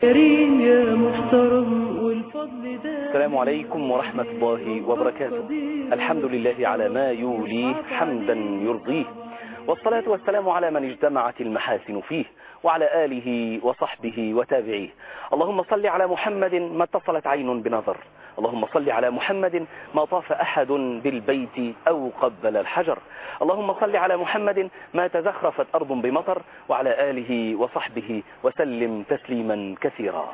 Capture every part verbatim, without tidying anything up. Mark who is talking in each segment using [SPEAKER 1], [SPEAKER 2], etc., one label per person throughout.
[SPEAKER 1] كريم يا محترم والفضل ده.
[SPEAKER 2] السلام عليكم ورحمة الله وبركاته. الحمد لله على ما يوليه حمدا يرضيه، والصلاة والسلام على من اجتمعت المحاسن فيه، وعلى آله وصحبه وتابعيه. اللهم صل على محمد ما اتصلت عين بنظر، اللهم صل على محمد ما طاف أحد بالبيت أو قبل الحجر، اللهم صل على محمد ما تزخرفت أرض بمطر، وعلى آله وصحبه وسلم تسليما كثيرا.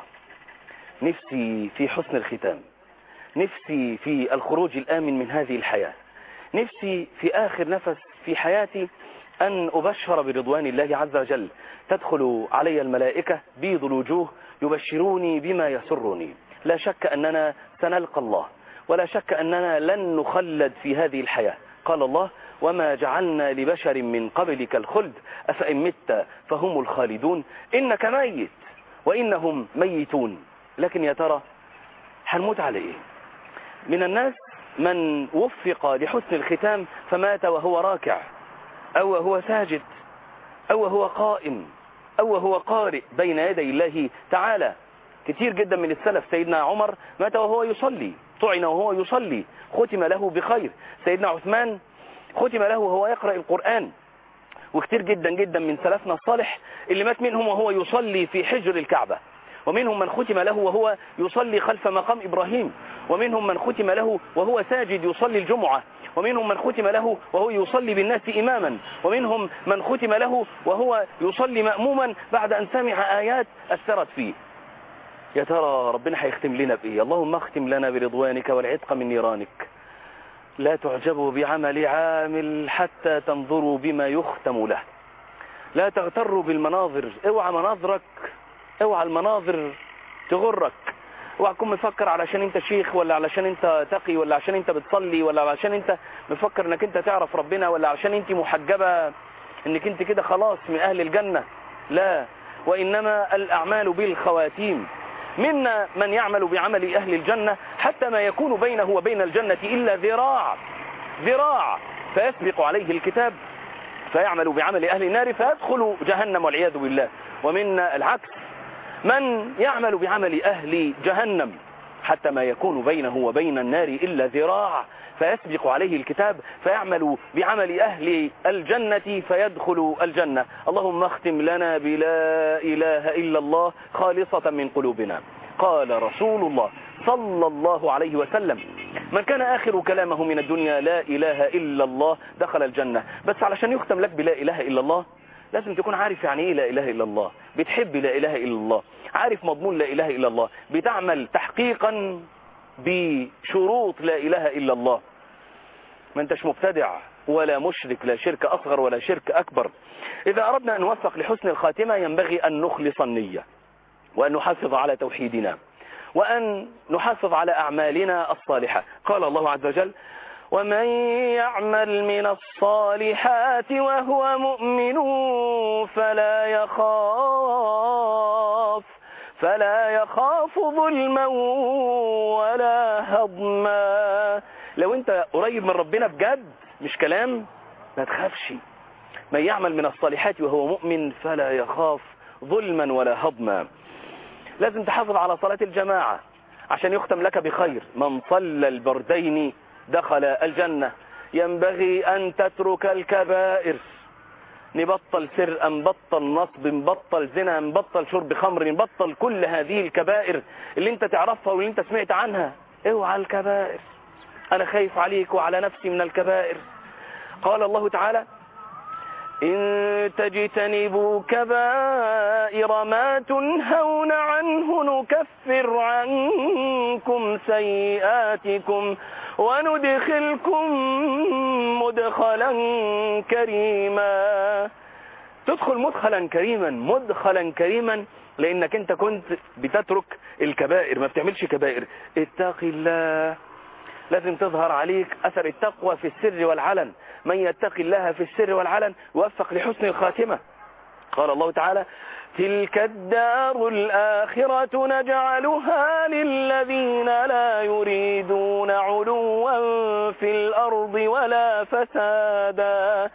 [SPEAKER 2] نفسي في حسن الختام، نفسي في الخروج الآمن من هذه الحياة، نفسي في آخر نفس في حياتي أن أبشر برضوان الله عز وجل. تدخل علي الملائكة بيض الوجوه يبشروني بما يسرني. لا شك أننا سنلقى الله، ولا شك أننا لن نخلد في هذه الحياة. قال الله: وما جعلنا لبشر من قبلك الخلد أفإن مت فهم الخالدون إنك ميت وإنهم ميتون. لكن يا ترى هنموت على إيه؟ من الناس من وفق لحسن الختام فمات وهو راكع، أو هو ساجد، أو هو قائم، أو هو قارئ بين يدي الله تعالى. كتير جدا من السلف، سيدنا عمر مات وهو يصلي، طعن وهو يصلي، ختم له بخير. سيدنا عثمان ختم له وهو يقرأ القرآن. وكتير جدا جدا من سلفنا الصالح اللي مات منهم وهو يصلي في حجر الكعبة، ومنهم من ختم له وهو يصلي خلف مقام إبراهيم، ومنهم من ختم له وهو ساجد يصلي الجمعة، ومنهم من ختم له وهو يصلي بالناس إماما، ومنهم من ختم له وهو يصلي مأموما بعد أن سمع آيات أثرت فيه. يا ترى ربنا هيختم لنا بإيه؟ اللهم اختم لنا برضوانك والعتق من نيرانك. لا تعجبوا بعمل عامل حتى تنظروا بما يختم له. لا تغتروا بالمناظر، اوعى مناظرك، اوعى المناظر تغرك. اوعى تكون مفكر علشان انت شيخ، ولا علشان انت تقي، ولا عشان انت بتصلي، ولا علشان انت مفكر انك انت تعرف ربنا، ولا علشان انت محجبة انك انت كده خلاص من اهل الجنة. لا، وانما الاعمال بالخواتيم. منا من يعمل بعمل اهل الجنة حتى ما يكون بينه وبين الجنة الا ذراع ذراع فيسبق عليه الكتاب فيعمل بعمل اهل النار فيدخل جهنم والعياذ بالله. ومنا العكس، من يعمل بعمل أهل جهنم حتى ما يكون بينه وبين النار إلا ذراع فيسبق عليه الكتاب فيعمل بعمل أهل الجنة فيدخل الجنة. اللهم اختم لنا بلا إله إلا الله خالصة من قلوبنا. قال رسول الله صلى الله عليه وسلم: من كان آخر كلامه من الدنيا لا إله إلا الله دخل الجنة. بس علشان يختم لك بلا إله إلا الله لازم تكون عارف يعني ايه لا اله الا الله، بتحب لا اله الا الله، عارف مضمون لا اله الا الله، بتعمل تحقيقا بشروط لا اله الا الله. ما انتش مبتدع ولا مشرك، لا شرك اصغر ولا شرك اكبر. اذا اردنا ان نوفق لحسن الخاتمة ينبغي ان نخلص النية، وان نحافظ على توحيدنا، وان نحافظ على اعمالنا الصالحة. قال الله عز وجل: ومن يعمل من الصالحات وهو مؤمن فلا يخاف فلا يخاف ظلما ولا هضما. لو انت قريب من ربنا بجد مش كلام، ما تخافش. من يعمل من الصالحات وهو مؤمن فلا يخاف ظلما ولا هضما. لازم تحافظ على صلاة الجماعة عشان يختم لك بخير. من صلى البردين دخل الجنة. ينبغي أن تترك الكبائر، نبطل سرقة، نبطل نصب، نبطل زنا، نبطل شرب خمر، نبطل كل هذه الكبائر اللي انت تعرفها واللي انت سمعت عنها. اوعى الكبائر، انا خايف عليك وعلى نفسي من الكبائر. قال الله تعالى: إن تجتنبوا كبائر ما تنهون عنه نكفر عنكم سيئاتكم وندخلكم مدخلا كريما. تدخل مدخلا كريما، مدخلا كريما، لأنك انت كنت بتترك الكبائر، ما بتعملش كبائر. اتق الله. لازم تظهر عليك أثر التقوى في السر والعلن. من يتق الله في السر والعلن يوفق لحسن الخاتمة. قال الله تعالى: تلك الدار الآخرة نجعلها للذين لا يريدون علوا في الأرض ولا فسادا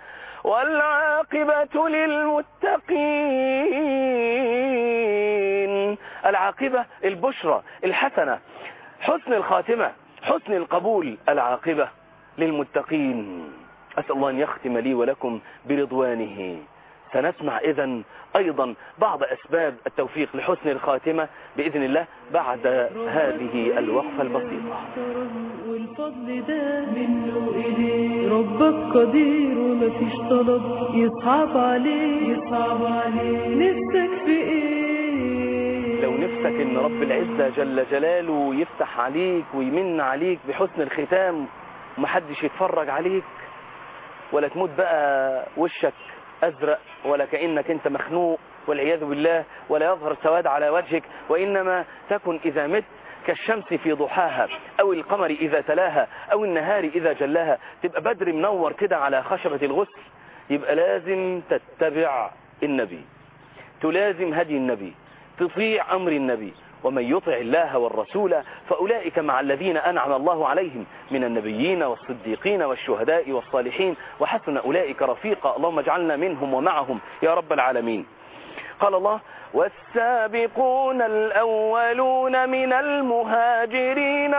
[SPEAKER 2] والعاقبة للمتقين. العاقبة البشرى الحسنة، حسن الخاتمة، حسن القبول، العاقبة للمتقين. أسأل الله أن يختم لي ولكم برضوانه. سنسمع إذن أيضا بعض أسباب التوفيق لحسن الخاتمة بإذن الله بعد هذه الوقفة البسيطة.
[SPEAKER 1] والفضل ده منه إليه، ربك قدير ومفيش طلب يصعب عليه يصعب عليه. نفسك في إيه؟
[SPEAKER 2] لو نفسك إن رب العزة جل جلاله يفتح عليك ويمن عليك بحسن الختام ومحدش يتفرج عليك، ولا تموت بقى وشك أزرق ولا كأنك أنت مخنوق والعياذ بالله، ولا يظهر سواد على وجهك، وإنما تكن إذا مت كالشمس في ضحاها أو القمر إذا تلاها أو النهار إذا جلاها، تبقى بدر منور كده على خشبة الغسل. يبقى لازم تتبع النبي، تلازم هدي النبي، تطيع أمر النبي. ومن يطع الله والرسول فأولئك مع الذين أنعم الله عليهم من النبيين والصديقين والشهداء والصالحين وحسن أولئك رفيقا. اللهم اجعلنا منهم ومعهم يا رب العالمين. قال الله: والسابقون الأولون من المهاجرين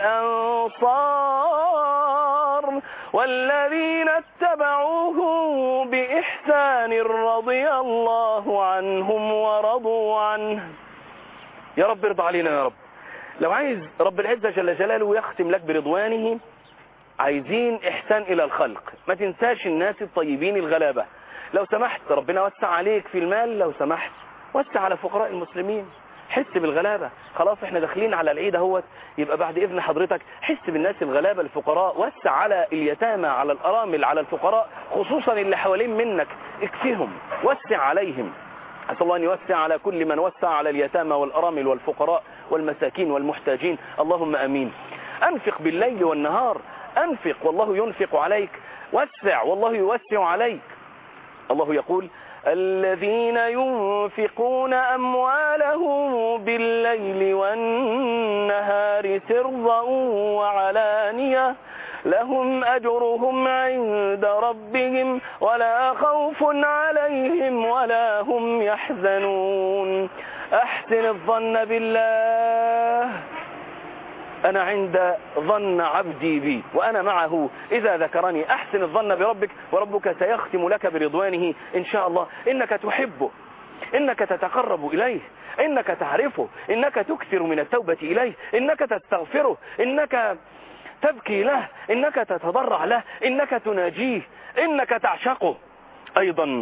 [SPEAKER 2] والأنصار والذين اتبعوهم بإحسان رضي الله عنهم ورضوا عنه. يا رب ارضى علينا يا رب. لو عايز رب العزة جل جلاله يختم لك برضوانه، عايزين إحسان إلى الخلق. ما تنساش الناس الطيبين الغلابة. لو سمحت ربنا وسع عليك في المال، لو سمحت وسع على فقراء المسلمين، حس بالغلابة. خلاص احنا داخلين على العيد اهوت، يبقى بعد إذن حضرتك حس بالناس الغلابة الفقراء، وسع على اليتامى، على الأرامل، على الفقراء، خصوصا اللي حوالين منك اكفهم، وسع عليهم. أسأل الله أن يوسع على كل من وسع على اليتامى والأرامل والفقراء والمساكين والمحتاجين، اللهم أمين. أنفق بالليل والنهار، أنفق والله ينفق عليك، وسع والله يوسع عليك. الله يقول: الذين ينفقون أموالهم بالليل والنهار سرا وعلانية لهم أجرهم عند ربهم ولا خوف عليهم ولا هم يحزنون. أحسن الظن بالله، أنا عند ظن عبدي بي وأنا معه إذا ذكرني. أحسن الظن بربك وربك سيختم لك برضوانه إن شاء الله. إنك تحبه، إنك تتقرب إليه، إنك تعرفه، إنك تكثر من التوبة إليه، إنك تستغفره، إنك تبكي له، إنك تتضرع له، إنك تناجيه، إنك تعشقه. أيضا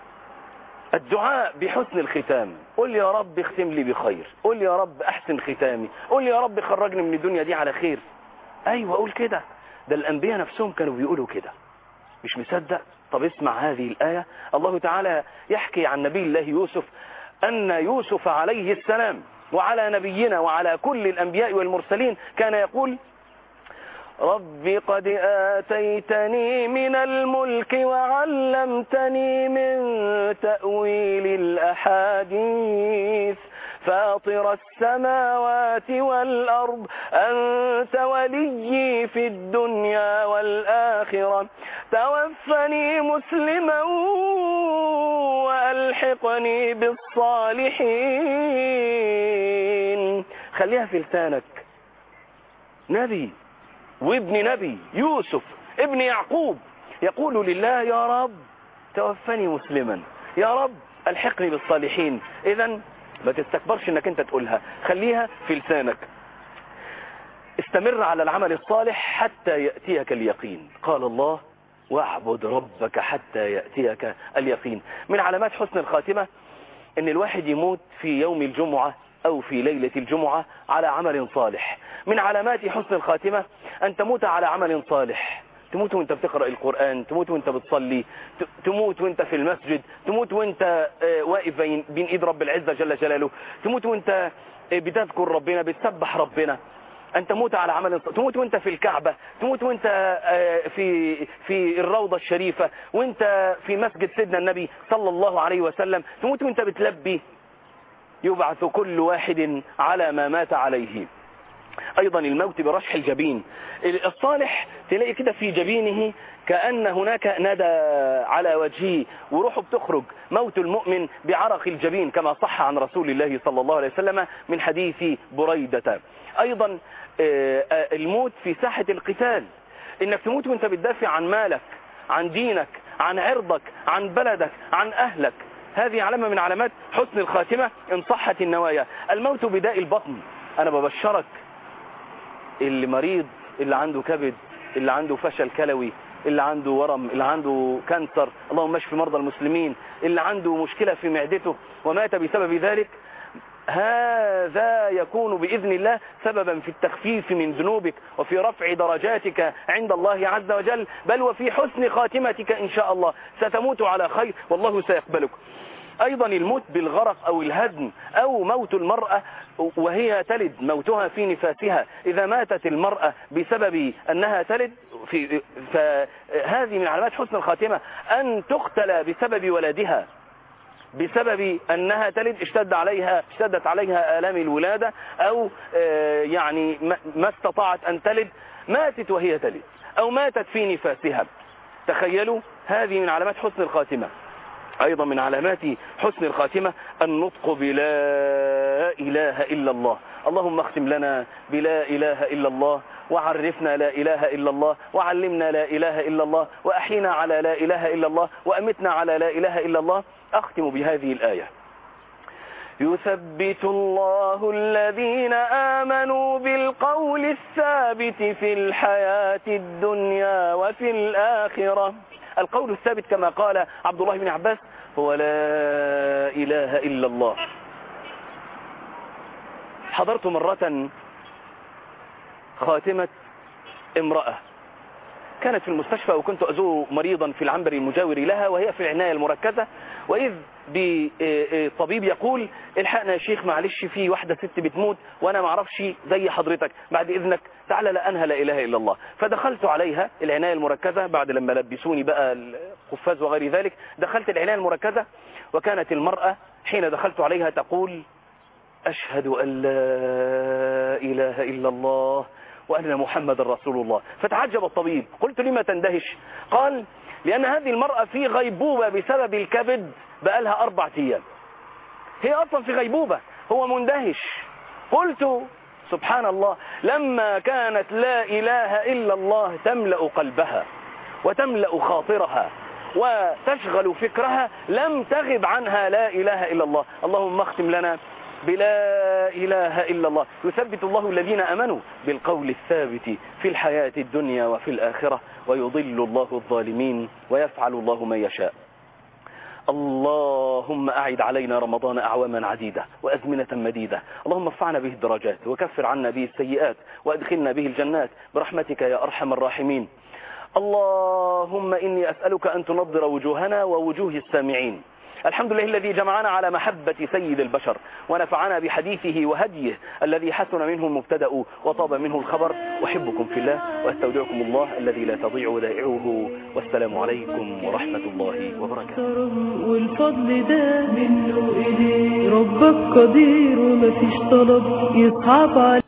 [SPEAKER 2] الدعاء بحسن الختام. قل يا رب اختم لي بخير، قل يا رب احسن ختامي، قل يا رب خرجني من الدنيا دي على خير. ايوه قول كده، ده الانبياء نفسهم كانوا بيقولوا كده. مش مصدق؟ طب اسمع هذه الآية. الله تعالى يحكي عن نبي الله يوسف أن يوسف عليه السلام وعلى نبينا وعلى كل الأنبياء والمرسلين كان يقول: رب قد آتيتني من الملك وعلمتني من تأويل الأحاديث فاطر السماوات والأرض أنت وليي في الدنيا والآخرة توفني مسلما وألحقني بالصالحين. خليها في لسانك. نبي وابن نبي يوسف ابن يعقوب يقول لله: يا رب توفني مسلما، يا رب الحقني بالصالحين. إذن ما تستكبرش انك انت تقولها، خليها في لسانك. استمر على العمل الصالح حتى يأتيك اليقين. قال الله: واعبد ربك حتى يأتيك اليقين. من علامات حسن الخاتمة ان الواحد يموت في يوم الجمعة أو في ليلة الجمعة على عمل صالح. من علامات حسن الخاتمة أن تموت على عمل صالح، تموت وانت بتقرأ القرآن، تموت وانت بتصلي، تموت وانت في المسجد، تموت وانت واقف بين ايد رب العزة جل جلاله، تموت وانت بتذكر ربنا، بتسبح ربنا. أن تموت على عمل صالح، تموت وانت في الكعبة، تموت وانت في في الروضة الشريفة، وانت في مسجد سيدنا النبي صلى الله عليه وسلم، تموت وانت بتلبي. يبعث كل واحد على ما مات عليه. أيضا الموت برشح الجبين. الصالح تلاقي كده في جبينه كأن هناك ندى على وجهه وروحه بتخرج. موت المؤمن بعرق الجبين كما صح عن رسول الله صلى الله عليه وسلم من حديث بريدة. أيضا الموت في ساحة القتال، إنك تموت وانت بتدافع عن مالك، عن دينك، عن عرضك، عن بلدك، عن أهلك. هذه علامة من علامات حسن الخاتمة إن صحت النوايا. الموت بداء البطن. أنا ببشرك اللي مريض، اللي عنده كبد، اللي عنده فشل كلوي، اللي عنده ورم، اللي عنده كانسر، اللهم اشف مرضى المسلمين، اللي عنده مشكلة في معدته ومات بسبب ذلك، هذا يكون بإذن الله سببا في التخفيف من ذنوبك وفي رفع درجاتك عند الله عز وجل، بل وفي حسن خاتمتك إن شاء الله. ستموت على خير والله سيقبلك. أيضا الموت بالغرق أو الهدم أو موت المرأة وهي تلد، موتها في نفاسها. إذا ماتت المرأة بسبب أنها تلد في فهذه من علامات حسن الخاتمة. أن تقتل بسبب ولدها، بسبب أنها تلد، اشتد عليها اشتدت عليها آلام الولادة، أو يعني ما استطاعت أن تلد، ماتت وهي تلد، أو ماتت في نفاسها. تخيلوا، هذه من علامات حسن الخاتمة. أيضا من علامات حسن الخاتمة النطق بلا إله إلا الله. اللهم اختم لنا بلا إله إلا الله، وعرفنا لا إله إلا الله، وعلمنا لا إله إلا الله، وأحينا على لا إله إلا الله، وأمتنا على لا إله إلا الله. أختم بهذه الآية: يثبت الله الذين آمنوا بالقول الثابت في الحياة الدنيا وفي الآخرة. القول الثابت كما قال عبد الله بن عباس هو لا إله إلا الله. حضرت مرة خاتمة امرأة كانت في المستشفى، وكنت أزور مريضا في العنبر المجاور لها وهي في العناية المركزة، وإذ بطبيب يقول: الحقنا يا شيخ، معلش في واحدة ست بتموت وأنا ما اعرفش زي حضرتك، بعد إذنك تعالى لأنها لا إله إلا الله. فدخلت عليها العناية المركزة بعد لما لبسوني بقى القفاز وغير ذلك. دخلت العناية المركزة وكانت المرأة حين دخلت عليها تقول: أشهد أن لا إله إلا الله وأن محمد رسول الله. فتعجب الطبيب. قلت: لما تندهش؟ قال: لأن هذه المرأة في غيبوبة بسبب الكبد بقالها أربع أيام، هي أصلا في غيبوبة، هو مندهش. قلت: سبحان الله، لما كانت لا إله إلا الله تملأ قلبها وتملأ خاطرها وتشغل فكرها لم تغب عنها لا إله إلا الله. اللهم اختم لنا بلا إله إلا الله. يثبت الله الذين أمنوا بالقول الثابت في الحياة الدنيا وفي الآخرة، ويضل الله الظالمين ويفعل الله ما يشاء. اللهم أعد علينا رمضان أعواما عديدة وأزمنة مديدة. اللهم ارفعنا به الدرجات وكفر عنا به السيئات وأدخلنا به الجنات برحمتك يا أرحم الراحمين. اللهم إني أسألك أن تنضر وجوهنا ووجوه السامعين. الحمد لله الذي جمعنا على محبة سيد البشر ونفعنا بحديثه وهديه الذي حسن منه المبتدأ وطاب منه الخبر. أحبكم في الله وأستودعكم الله الذي لا تضيع ودائعه، والسلام عليكم ورحمة الله وبركاته.
[SPEAKER 1] والفضل ده منه إليه، ربك قدير ومفيش طلب يصعب عليه.